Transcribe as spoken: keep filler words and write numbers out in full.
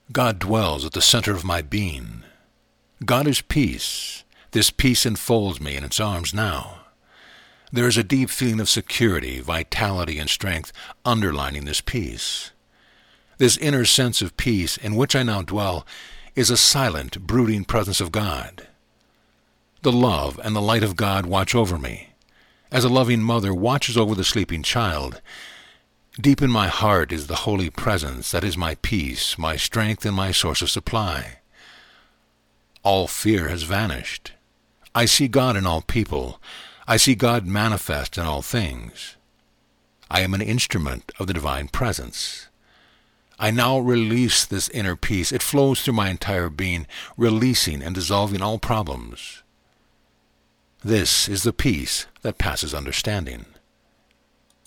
God dwells at the center of my being. God is peace. This peace enfolds me in its arms now. There is a deep feeling of security, vitality, and strength underlining this peace. This inner sense of peace in which I now dwell is a silent, brooding presence of God. The love and the light of God watch over me, as a loving mother watches over the sleeping child. Deep in my heart is the holy presence that is my peace, my strength, and my source of supply. All fear has vanished. I see God in all people. I see God manifest in all things. I am an instrument of the divine presence. I now release this inner peace. It flows through my entire being, releasing and dissolving all problems. This is the peace that passes understanding.